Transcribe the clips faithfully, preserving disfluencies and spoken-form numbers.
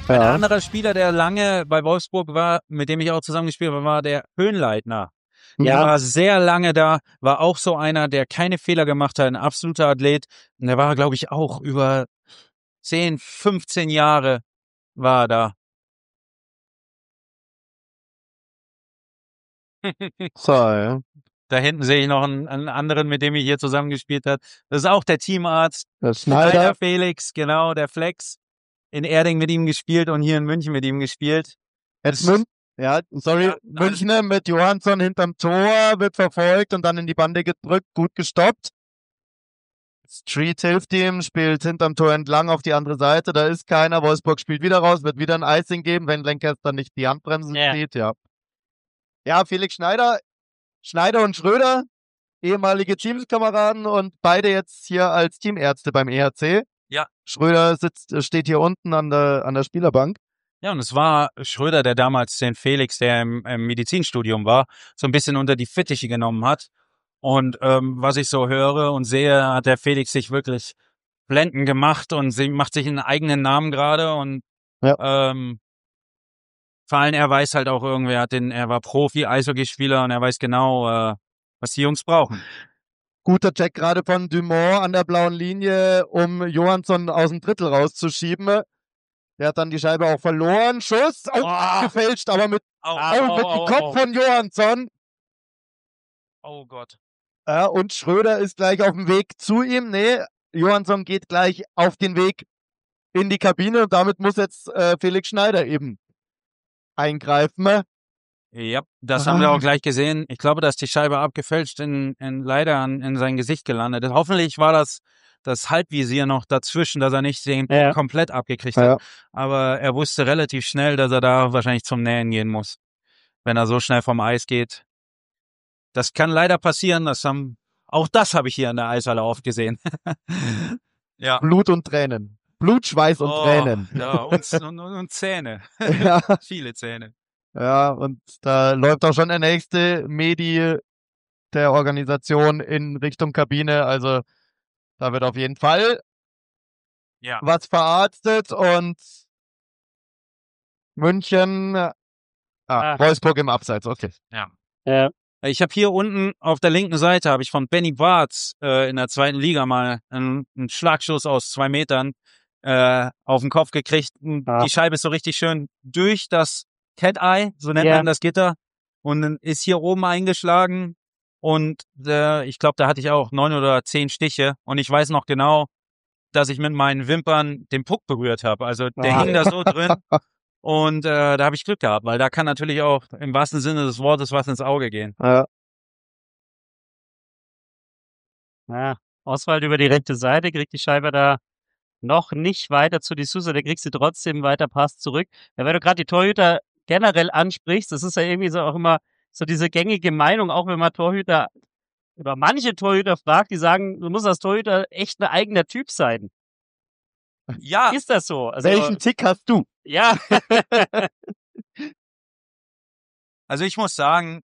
Ein Ja. anderer Spieler, der lange bei Wolfsburg war, mit dem ich auch zusammengespielt habe, war der Höhenleitner. Der Ja. war sehr lange da, war auch so einer, der keine Fehler gemacht hat, ein absoluter Athlet. Und der war, glaube ich, auch über zehn, fünfzehn Jahre war er da. So, ja. Da hinten sehe ich noch einen, einen anderen, mit dem ich hier zusammengespielt habe. Das ist auch der Teamarzt. Der Schneider. Felix, genau, der Flex. In Erding mit ihm gespielt und hier in München mit ihm gespielt. Jetzt Mün ja, sorry, Ja, Münchner mit Johansson hinterm Tor, wird verfolgt und dann in die Bande gedrückt, gut gestoppt. Street hilft ihm, spielt hinterm Tor entlang auf die andere Seite, da ist keiner, Wolfsburg spielt wieder raus, wird wieder ein Icing geben, wenn Lancaster nicht die Handbremse Ja. zieht, ja. Ja, Felix Schneider, Schneider und Schröder, ehemalige Teamkameraden und beide jetzt hier als Teamärzte beim E H C. Ja. Schröder sitzt, steht hier unten an der, an der Spielerbank. Ja, und es war Schröder, der damals den Felix, der im, im Medizinstudium war, so ein bisschen unter die Fittiche genommen hat. Und ähm, was ich so höre und sehe, hat der Felix sich wirklich blenden gemacht und sie macht sich einen eigenen Namen gerade. Und Ja. ähm, vor allem er weiß halt auch irgendwie, er hat den, er war Profi-Eishockeyspieler und er weiß genau, äh, was die Jungs brauchen. Guter Check gerade von Dumont an der blauen Linie, um Johansson aus dem Drittel rauszuschieben. Der hat dann die Scheibe auch verloren. Schuss, auch Oh. gefälscht, aber mit, Au, auch mit dem Kopf von Johansson. Oh Gott. Ja, und Schröder ist gleich auf dem Weg zu ihm. Nee, Johansson geht gleich auf den Weg in die Kabine und damit muss jetzt äh, Felix Schneider eben eingreifen. Ja, das Ah. haben wir auch gleich gesehen. Ich glaube, dass die Scheibe abgefälscht in, in leider an, in sein Gesicht gelandet ist. Hoffentlich war das das Halbvisier noch dazwischen, dass er nicht den Ja. komplett abgekriegt Ja. hat. Aber er wusste relativ schnell, dass er da wahrscheinlich zum Nähen gehen muss, wenn er so schnell vom Eis geht. Das kann leider passieren. Das haben, auch das habe ich hier in der Eishalle oft gesehen. Ja. Blut und Tränen. Blut, Schweiß und Oh, Tränen. ja, und, und, und Zähne. Ja. Viele Zähne. Ja, und da läuft auch schon der nächste Medi der Organisation in Richtung Kabine. Also da wird auf jeden Fall Ja. was verarztet und München, ah, Ah. Wolfsburg im Abseits, okay. Ja. Ich habe hier unten auf der linken Seite habe ich von Benny Bartz äh, in der zweiten Liga mal einen, einen Schlagschuss aus zwei Metern äh, auf den Kopf gekriegt. Ah. Die Scheibe ist so richtig schön durch das Cat Eye, so nennt Ja. man das Gitter, und dann ist hier oben eingeschlagen. Und äh, ich glaube, da hatte ich auch neun oder zehn Stiche. Und ich weiß noch genau, dass ich mit meinen Wimpern den Puck berührt habe. Also der Ah. hing da so drin. Und äh, da habe ich Glück gehabt, weil da kann natürlich auch im wahrsten Sinne des Wortes was ins Auge gehen. Ja. Ja. Oswald über die rechte Seite, kriegt die Scheibe da noch nicht weiter zu D'Souza, der kriegt sie trotzdem weiter Pass zurück. Ja, wenn du gerade die Torhüter generell ansprichst, das ist ja irgendwie so auch immer so diese gängige Meinung, auch wenn man Torhüter oder manche Torhüter fragt, die sagen, du musst als Torhüter echt ein eigener Typ sein. Ja, Ist das so? Also, Welchen Tick hast du? ja. also ich muss sagen,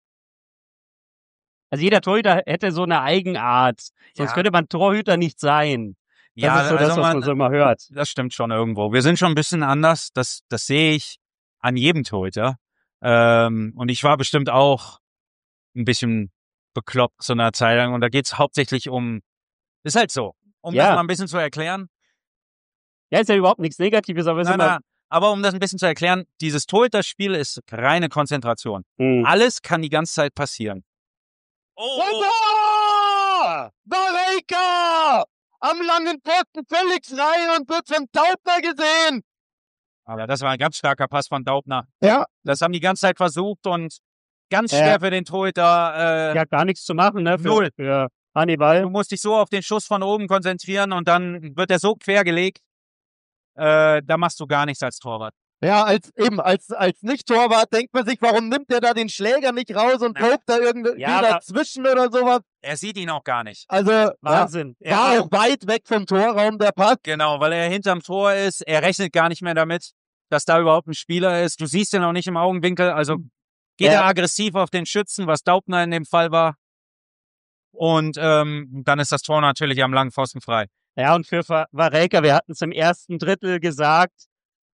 Also jeder Torhüter hätte so eine Eigenart. Sonst Ja. könnte man Torhüter nicht sein. Das ja, ist so das, also was man, man so immer hört. das stimmt schon irgendwo. Wir sind schon ein bisschen anders. Das, das sehe ich an jedem Torhüter. Ähm, und ich war bestimmt auch ein bisschen bekloppt zu einer Zeit lang. Und da geht's hauptsächlich um, ist halt so, um Ja. das mal ein bisschen zu erklären. Ja, ist ja überhaupt nichts Negatives, aber es ist Nein, immer... nein, aber um das ein bisschen zu erklären, dieses Torhüterspiel ist reine Konzentration. Hm. Alles kann die ganze Zeit passieren. Oh, oh. Tada! Bareika! Am langen Pfosten völlig frei und wird von Taubner gesehen. Aber das war ein ganz starker Pass von Daubner. Ja. Das haben die ganze Zeit versucht und ganz Ja. schwer für den Torhüter. Äh, Ja, gar nichts zu machen, ne? Für, Null. Für Hannibal. Du musst dich so auf den Schuss von oben konzentrieren und dann wird er so quer gelegt. Äh, da machst du gar nichts als Torwart. Ja, als eben, als, als Nicht-Torwart denkt man sich, warum nimmt der da den Schläger nicht raus und Ja. tobt da irgendwie Ja, aber- dazwischen oder sowas. Er sieht ihn auch gar nicht. Also, ja, Wahnsinn. war auch weit weg vom Torraum, der Pass. Genau, weil er hinterm Tor ist. Er rechnet gar nicht mehr damit, dass da überhaupt ein Spieler ist. Du siehst ihn auch nicht im Augenwinkel. Also geht Ja. er aggressiv auf den Schützen, was Daubner in dem Fall war. Und ähm, dann ist das Tor natürlich am langen Pfosten frei. Ja, und für Va- Varelka, wir hatten es im ersten Drittel gesagt,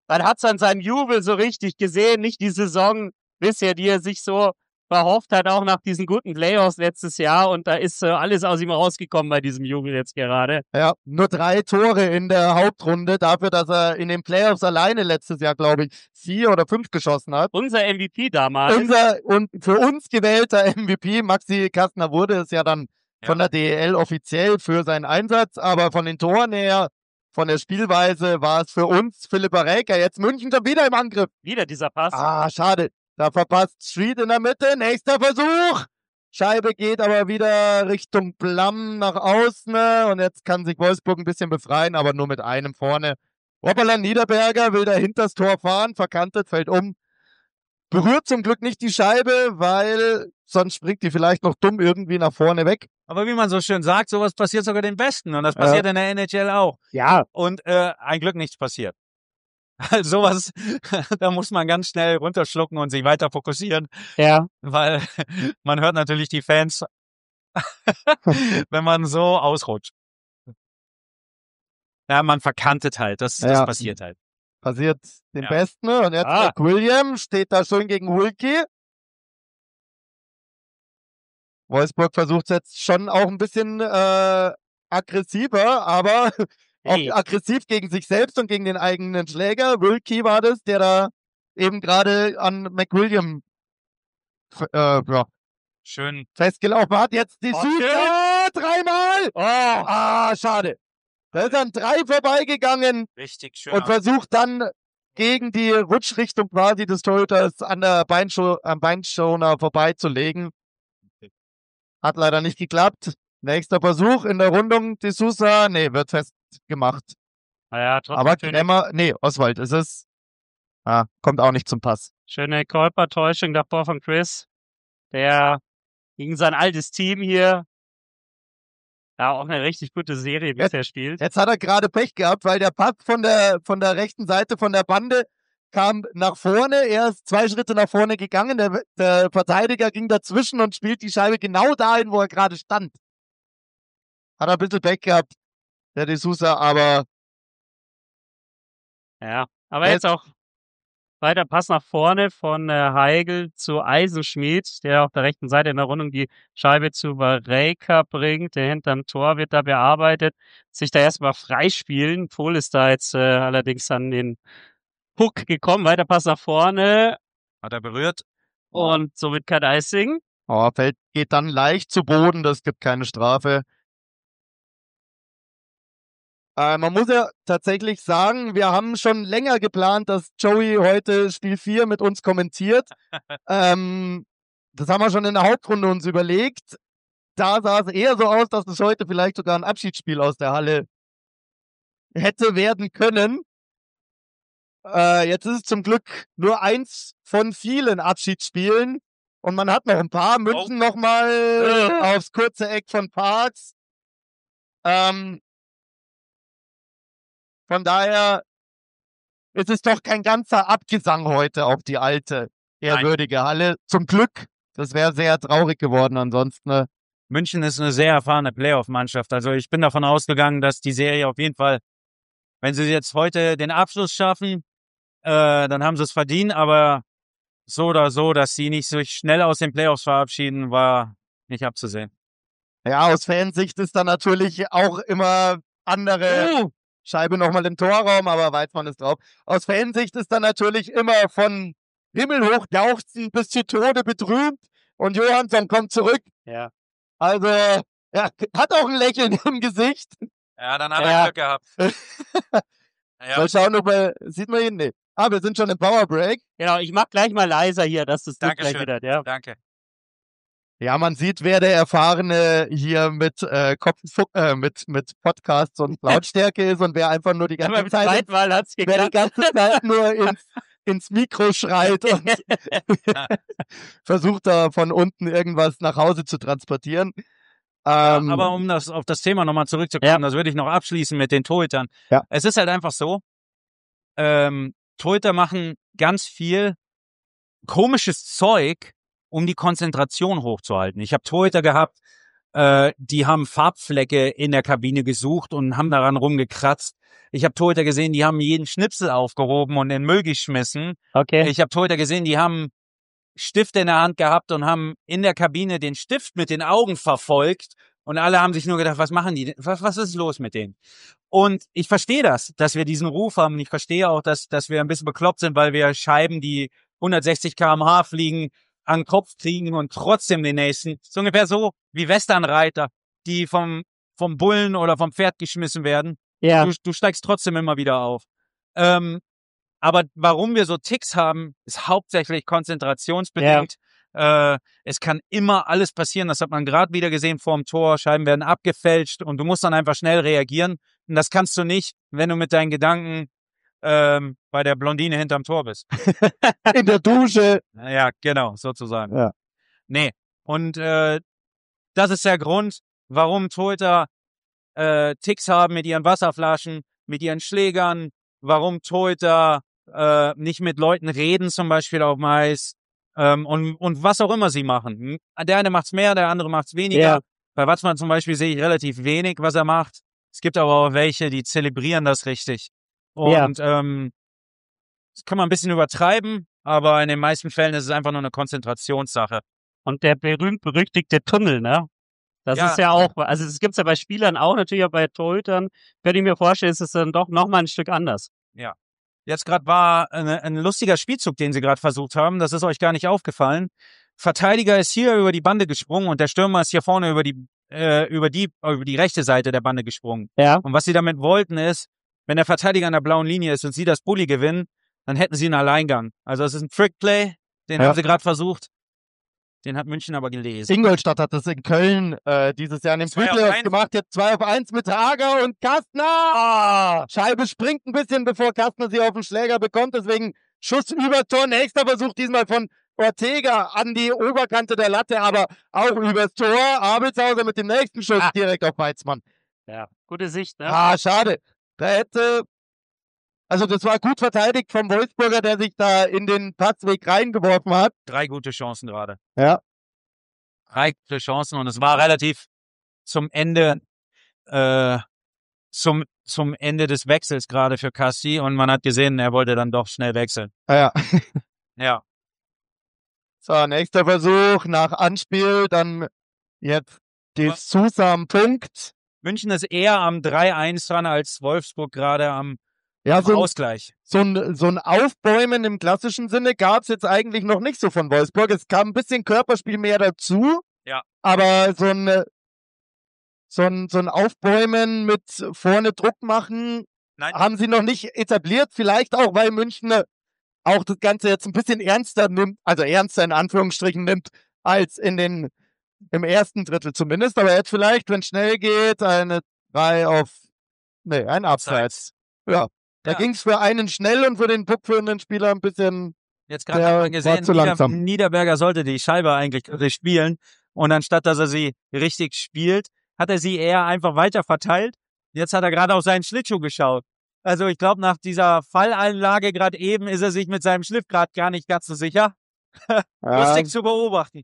Man hat's an seinem Jubel so richtig gesehen, nicht die Saison bisher, die er sich so verhofft hat, auch nach diesen guten Playoffs letztes Jahr. Und da ist äh, alles aus ihm rausgekommen bei diesem Jubel jetzt gerade. Ja, nur drei Tore in der Hauptrunde dafür, dass er in den Playoffs alleine letztes Jahr, glaube ich, vier oder fünf geschossen hat. Unser M V P damals. Unser und für uns gewählter M V P, Maxi Kastner, wurde es ja dann Ja. von der D E L offiziell für seinen Einsatz, aber von den Toren her, von der Spielweise war es für uns Philipp Areika. Jetzt München schon wieder im Angriff. Wieder dieser Pass. Ah, schade. Da verpasst Street in der Mitte. Nächster Versuch. Scheibe geht aber wieder Richtung Blam nach außen. Und jetzt kann sich Wolfsburg ein bisschen befreien, aber nur mit einem vorne. Hoppala, Niederberger will dahinter das Tor fahren, verkantet, fällt um. Berührt zum Glück nicht die Scheibe, weil sonst springt die vielleicht noch dumm irgendwie nach vorne weg. Aber wie man so schön sagt, sowas passiert sogar den Besten. Und das passiert Ja. in der N H L auch. Ja, Und äh, ein Glück nichts passiert. Also sowas, da muss man ganz schnell runterschlucken und sich weiter fokussieren, ja. weil man hört natürlich die Fans, wenn man so ausrutscht. Ja, man verkantet halt, das, das Ja. passiert halt. Passiert den Ja. Besten. Und jetzt Ah. McWilliam steht da schön gegen Hulki. Wolfsburg versucht jetzt schon auch ein bisschen äh, aggressiver, aber Hey. auch aggressiv gegen sich selbst und gegen den eigenen Schläger. Wilkie war das, der da eben gerade an McWilliam f- äh, ja, Schön. festgelaufen hat. Jetzt die Oh, Süd. schön. Ah, dreimal! Oh, Ah, schade. Da ist an drei vorbeigegangen Richtig schön. und versucht dann gegen die Rutschrichtung quasi des Torhüters an der Beinscho am Beinschoner vorbeizulegen. Hat leider nicht geklappt. Nächster Versuch in der Rundung. De Sousa, nee, wird festgemacht. naja, trotzdem Aber schöne, Kremmer, nee, Oswald ist es. Ah, kommt auch nicht zum Pass. schöne Kolpertäuschung davor von Chris, der gegen sein altes Team hier ja auch eine richtig gute Serie Jetzt- bisher spielt. Jetzt hat er gerade Pech gehabt, weil der Pass von der, von der rechten Seite von der Bande kam nach vorne. Er ist zwei Schritte nach vorne gegangen. Der, der Verteidiger ging dazwischen und spielt die Scheibe genau dahin, wo er gerade stand. Hat er ein bisschen Pech gehabt, der De Sousa, aber Ja, aber Jetzt- jetzt auch weiter Pass nach vorne von äh, Heigl zu Eisenschmied, der auf der rechten Seite in der Rundung die Scheibe zu Varejka bringt. Der hinterm Tor wird da bearbeitet, sich da erstmal freispielen. Pohl ist da jetzt äh, allerdings an den Puck gekommen. Weiter Pass nach vorne Hat er berührt. und somit kann Eising. oh, fällt, geht dann leicht zu Boden. Das gibt keine Strafe. Äh, man muss ja tatsächlich sagen, wir haben schon länger geplant, dass Joey heute Spiel vier mit uns kommentiert. ähm, das haben wir schon in der Hauptrunde uns überlegt. Da sah es eher so aus, dass es heute vielleicht sogar ein Abschiedsspiel aus der Halle hätte werden können. Äh, jetzt ist es zum Glück nur eins von vielen Abschiedsspielen. Und man hat noch ein paar. München nochmal Äh. aufs kurze Eck von Parks. Ähm, von daher ist es doch kein ganzer Abgesang heute auf die alte, ehrwürdige Halle. Zum Glück. Das wäre sehr traurig geworden ansonsten. Ne? München ist eine sehr erfahrene Playoff-Mannschaft. Also ich bin davon ausgegangen, dass die Serie auf jeden Fall, wenn sie jetzt heute den Abschluss schaffen, äh, dann haben sie es verdient. Aber so oder so, dass sie nicht so schnell aus den Playoffs verabschieden, war nicht abzusehen. Ja, aus Fansicht ist da natürlich auch immer andere Uh, Scheibe nochmal im Torraum, aber Weizmann ist drauf. Aus Fansicht ist da natürlich immer von himmelhoch jauchzen bis zu Tode betrübt und Johansson kommt zurück. ja. Also, ja, hat auch ein Lächeln im Gesicht. Ja, dann hat Ja. er Glück gehabt. Ja. Mal schauen, ob er, sieht man ihn? Nee. Ah, wir sind schon im Powerbreak. Genau, ich mach gleich mal leiser hier, dass das Lied gleich Dankeschön. wieder, ja. Danke. Ja, man sieht, wer der Erfahrene hier mit, äh, Kopf, äh, mit, mit Podcasts und Lautstärke ist und wer einfach nur die Aber ganze beim Zeit, zweiten Mal hat's wer die geklappt. ganze Zeit nur ins, ins Mikro schreit und versucht da von unten irgendwas nach Hause zu transportieren. Ähm, Aber um das auf das Thema nochmal zurückzukommen, Ja. das würde ich noch abschließen mit den Torhütern. Ja. Es ist halt einfach so, ähm, Torhüter machen ganz viel komisches Zeug, um die Konzentration hochzuhalten. Ich habe Torhüter gehabt, Äh, die haben Farbflecke in der Kabine gesucht und haben daran rumgekratzt. Ich habe Torhüter gesehen, die haben jeden Schnipsel aufgehoben und in den Müll geschmissen. Okay. Ich habe Torhüter gesehen, die haben Stifte in der Hand gehabt und haben in der Kabine den Stift mit den Augen verfolgt. Und alle haben sich nur gedacht, was machen die? Was, was ist los mit denen? Und ich verstehe das, dass wir diesen Ruf haben. Ich verstehe auch, dass, dass wir ein bisschen bekloppt sind, weil wir Scheiben, die hundertsechzig Kilometer pro Stunde fliegen, an den Kopf kriegen und trotzdem den nächsten. So ungefähr so wie Westernreiter, die vom, vom Bullen oder vom Pferd geschmissen werden. Ja. Du, du steigst trotzdem immer wieder auf. Ähm, aber warum wir so Ticks haben, ist hauptsächlich konzentrationsbedingt. Äh, es kann immer alles passieren. Das hat man gerade wieder gesehen vor dem Tor. Scheiben werden abgefälscht und du musst dann einfach schnell reagieren. Und das kannst du nicht, wenn du mit deinen Gedanken ähm, bei der Blondine hinterm Tor bist. In der Dusche. Ja, genau, sozusagen. Ja. Nee. Und äh, das ist der Grund, warum Torhüter äh, Ticks haben mit ihren Wasserflaschen, mit ihren Schlägern, warum Torhüter äh, nicht mit Leuten reden, zum Beispiel auf dem Eis, ähm, und, und was auch immer sie machen. Der eine macht's mehr, der andere macht's weniger. Ja. Bei Watzmann zum Beispiel sehe ich relativ wenig, was er macht. Es gibt aber auch welche, die zelebrieren das richtig. Und ähm, das kann man ein bisschen übertreiben, aber in den meisten Fällen ist es einfach nur eine Konzentrationssache. Und der berühmt-berüchtigte Tunnel, ne? Das Ja. ist ja auch, also das gibt's ja bei Spielern auch, natürlich auch bei Torhütern. Könnte ich mir vorstellen, ist es dann doch nochmal ein Stück anders. Jetzt gerade war eine, ein lustiger Spielzug, den sie gerade versucht haben. Das ist euch gar nicht aufgefallen. Verteidiger ist hier über die Bande gesprungen und der Stürmer ist hier vorne über die äh, über die über die rechte Seite der Bande gesprungen. Ja. Und was sie damit wollten ist, wenn der Verteidiger an der blauen Linie ist und sie das Bulli gewinnen, dann hätten sie einen Alleingang. Also es ist ein Trickplay, den Ja. haben sie gerade versucht. Den hat München aber gelesen. Ingolstadt hat das in Köln äh, dieses Jahr in dem Zwei auf Playoffs eins. gemacht. Jetzt zwei auf eins mit Hager und Kastner. Ah, Scheibe springt ein bisschen, bevor Kastner sie auf den Schläger bekommt. Deswegen Schuss über Tor. Nächster Versuch diesmal von Ortega an die Oberkante der Latte, aber auch übers Tor. Abelshauser mit dem nächsten Schuss Ah. direkt auf Weizmann. Ja. Gute Sicht, ne? Ah, schade. Da hätte... Also das war gut verteidigt vom Wolfsburger, der sich da in den Passweg reingeworfen hat. Drei gute Chancen gerade. Ja. Drei gute Chancen und es war relativ zum Ende äh, zum zum Ende des Wechsels gerade für Cassi und man hat gesehen, er wollte dann doch schnell wechseln. Ja. Ja. So, nächster Versuch nach Anspiel, dann jetzt die Sousa am Punkt. München ist eher am drei eins dran als Wolfsburg gerade am, Ja, am so, Ausgleich. so, ein, so ein Aufbäumen im klassischen Sinne gab es jetzt eigentlich noch nicht so von Wolfsburg. Es kam ein bisschen Körperspiel mehr dazu. Ja. Aber so ein, so ein, so ein Aufbäumen mit vorne Druck machen Nein. haben sie noch nicht etabliert. Vielleicht auch, weil München auch das Ganze jetzt ein bisschen ernster nimmt, also ernster in Anführungsstrichen nimmt, als in den im ersten Drittel zumindest. Aber jetzt vielleicht, wenn es schnell geht, eine drei auf, nee, ein Abseits. Ja, da Ja. ging es für einen schnell und für den puckführenden Spieler ein bisschen, Jetzt gerade der hat man war gesehen, zu Nieder langsam. Niederberger sollte die Scheibe eigentlich richtig spielen und anstatt, dass er sie richtig spielt, hat er sie eher einfach weiter verteilt. Jetzt hat er gerade auf seinen Schlittschuh geschaut. Also ich glaube, nach dieser Fallanlage gerade eben ist er sich mit seinem Schliff gerade gar nicht ganz so sicher. Ja, Lustig zu beobachten.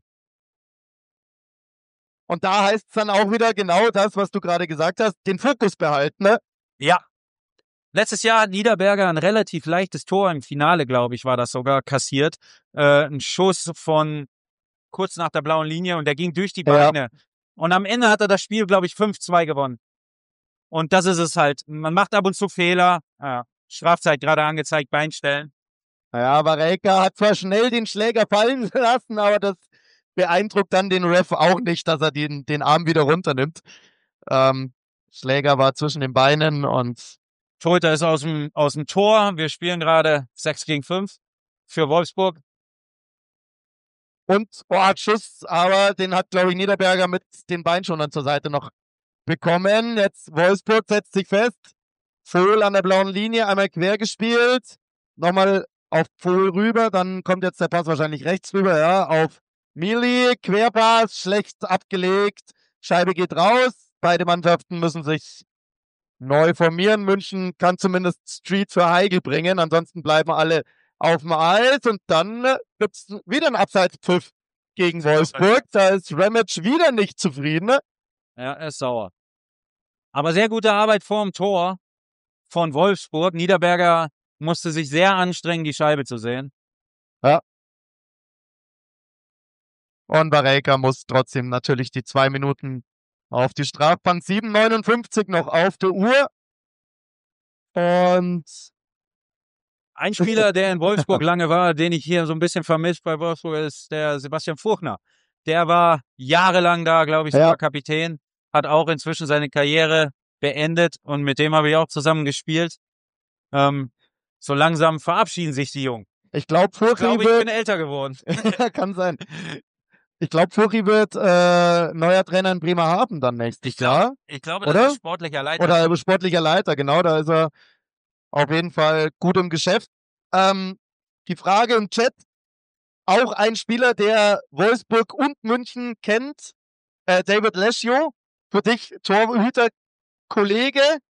und da heißt es dann auch wieder genau das, was du gerade gesagt hast, den Fokus behalten, ne? Ja. Letztes Jahr hat Niederberger ein relativ leichtes Tor im Finale, glaube ich, war das sogar, kassiert. Äh, ein Schuss von kurz nach der blauen Linie und der ging durch die Ja. Beine. Und am Ende hat er das Spiel, glaube ich, fünf zwei gewonnen. Und das ist es halt. Man macht ab und zu Fehler. Ja, Strafzeit gerade angezeigt, Beinstellen. Ja, Varelka hat zwar schnell den Schläger fallen lassen, aber das beeindruckt dann den Ref auch nicht, dass er den, den Arm wieder runternimmt. Ähm, Schläger war zwischen den Beinen und Torhüter ist aus dem, aus dem Tor. Wir spielen gerade sechs gegen fünf für Wolfsburg. Und, oh, Schuss, aber den hat, glaube ich, Niederberger mit den Beinschonern zur Seite noch bekommen. Jetzt Wolfsburg setzt sich fest. Vohl an der blauen Linie, einmal quer gespielt. Nochmal auf Vohl rüber, dann kommt jetzt der Pass wahrscheinlich rechts rüber, ja, auf Mili. Querpass, schlecht abgelegt. Scheibe geht raus. Beide Mannschaften müssen sich neu formieren. München kann zumindest Street für Heigl bringen, ansonsten bleiben alle auf dem Eis und dann äh, gibt's wieder einen Abseitspfiff gegen Wolfsburg. Da ist Remic wieder nicht zufrieden. Ja, er ist sauer. Aber sehr gute Arbeit vorm Tor von Wolfsburg. Niederberger musste sich sehr anstrengen, die Scheibe zu sehen. Ja. Und Varejka muss trotzdem natürlich die zwei Minuten auf die Strafbank. sieben neunundfünfzig noch auf der Uhr. Und ein Spieler, der in Wolfsburg lange war, den ich hier so ein bisschen vermisst bei Wolfsburg, ist der Sebastian Furchner. Der war jahrelang da, glaube ich, sogar ja. Kapitän. Hat auch inzwischen seine Karriere beendet und mit dem habe ich auch zusammen gespielt. Ähm, so langsam verabschieden sich die Jungen. Ich glaube, Furchi ich, glaub, ich wird... bin älter geworden. Kann sein. Ich glaube, Furchi wird äh, neuer Trainer in Bremerhaven dann nächstes ich glaub, Jahr. Ich glaube, das oder? ist sportlicher Leiter. Oder sportlicher Leiter, genau. Da ist er auf jeden Fall gut im Geschäft. Ähm, die Frage im Chat, auch ein Spieler, der Wolfsburg und München kennt, äh, David Leschio, für dich Torhüter-Kollege,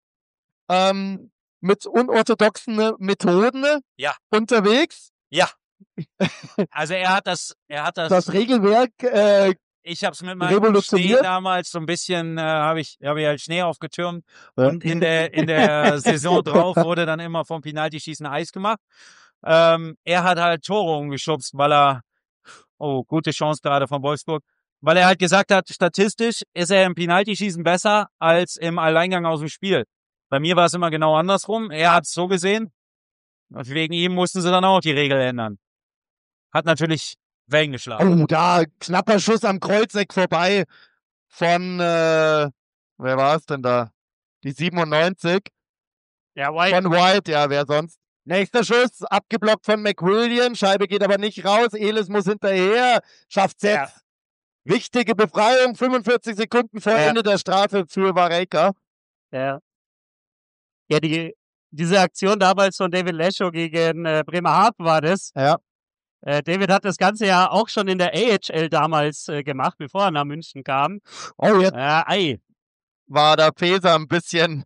ähm, mit unorthodoxen Methoden ja. unterwegs. Ja. Also er hat das, er hat das, das Regelwerk äh, ich habe es mit meinem Schnee damals so ein bisschen, äh, habe ich, habe ich halt Schnee aufgetürmt ja. und in der in der Saison drauf wurde dann immer vom Penaltyschießen Eis gemacht. Ähm, er hat halt Tore umgeschubst, weil er, oh, gute Chance gerade von Wolfsburg, weil er halt gesagt hat, statistisch ist er im Penaltyschießen besser als im Alleingang aus dem Spiel. Bei mir war es immer genau andersrum. Er hat es so gesehen und wegen ihm mussten sie dann auch die Regel ändern. Hat natürlich Wellen geschlagen. Oh, da knapper Schuss am Kreuzeck vorbei von, äh, wer war es denn da? Die siebenundneunzig. Ja, White. Von White, ja, wer sonst? Nächster Schuss, abgeblockt von McWilliam. Scheibe geht aber nicht raus. Elis muss hinterher. Schafft's jetzt. Ja. Wichtige Befreiung, fünfundvierzig Sekunden vor ja. Ende der Strafe für Varejka. Ja. Ja, die, diese Aktion damals von David Leschio gegen äh, Bremerhaven war das. Ja. Äh, David hat das Ganze ja auch schon in der A H L damals äh, gemacht, bevor er nach München kam. Oh, jetzt äh, ei. war der Feser ein bisschen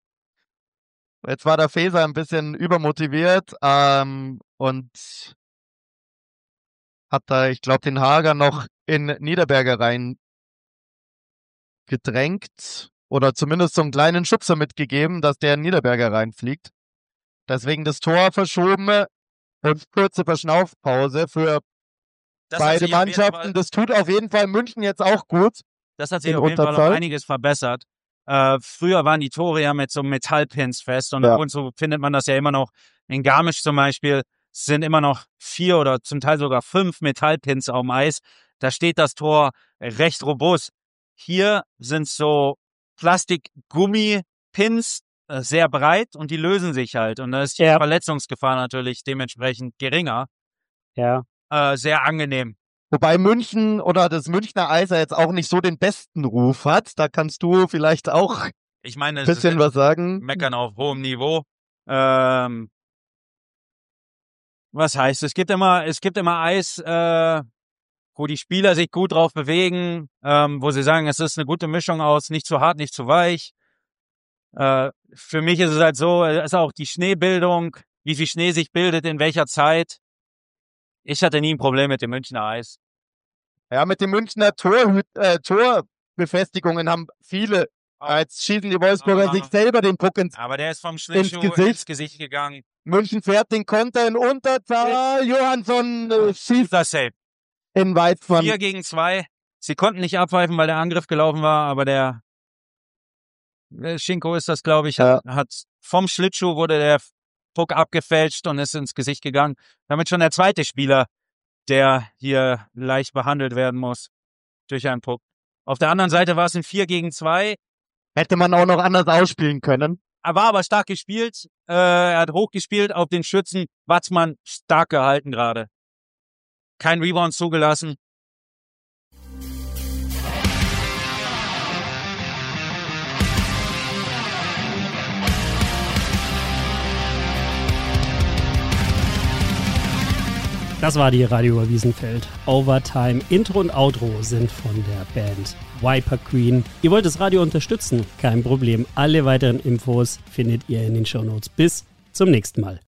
Jetzt war der Feser ein bisschen übermotiviert ähm, und hat da, ich glaube, den Hager noch in Niederberger rein gedrängt oder zumindest so einen kleinen Schubser mitgegeben, dass der in Niederberger reinfliegt. Deswegen das Tor verschoben und kurze Verschnaufpause für das beide Mannschaften. Das tut auf jeden Fall München jetzt auch gut. Das hat sich auf jeden Fall auch einiges verbessert. Äh, früher waren die Tore ja mit so Metallpins fest und, ja. und so findet man das ja immer noch. In Garmisch zum Beispiel sind immer noch vier oder zum Teil sogar fünf Metallpins auf dem Eis. Da steht das Tor recht robust. Hier sind so Plastik-Gummi-Pins, äh, sehr breit und die lösen sich halt. Und da ist die ja. Verletzungsgefahr natürlich dementsprechend geringer. Ja. Äh, sehr angenehm. Wobei München oder das Münchner Eis ja jetzt auch nicht so den besten Ruf hat. Da kannst du vielleicht auch ich meine, ein bisschen was sagen. Meckern auf hohem Niveau. Ähm, was heißt, es gibt immer, es gibt immer Eis, äh, wo die Spieler sich gut drauf bewegen, ähm, wo sie sagen, es ist eine gute Mischung aus nicht zu hart, nicht zu weich. Äh, für mich ist es halt so, es ist auch die Schneebildung, wie viel Schnee sich bildet, in welcher Zeit. Ich hatte nie ein Problem mit dem Münchner Eis. Ja, mit den Münchner Tor, äh, Torbefestigungen haben viele. Jetzt schießen die Wolfsburger sich selber den Puck ins, aber der ist vom Schlittschuh ins Gesicht. ins Gesicht gegangen. München fährt den Konter in Unterzahl. Ja. Johansson äh, schießt das Safe. In Weizmann. Vier gegen zwei. Sie konnten nicht abpfeifen, weil der Angriff gelaufen war, aber der Schinko ist das, glaube ich, ja. hat, hat vom Schlittschuh wurde der Puck abgefälscht und ist ins Gesicht gegangen. Damit schon der zweite Spieler, der hier leicht behandelt werden muss durch einen Puck. Auf der anderen Seite war es ein vier gegen zwei. Hätte man auch noch anders ausspielen können. Er war aber stark gespielt. Äh, er hat hochgespielt auf den Schützen. Watzmann stark gehalten gerade. Kein Rebound zugelassen. Das war die Radio Wiesenfeld. Overtime, Intro und Outro sind von der Band Viper Queen. Ihr wollt das Radio unterstützen? Kein Problem. Alle weiteren Infos findet ihr in den Shownotes. Bis zum nächsten Mal.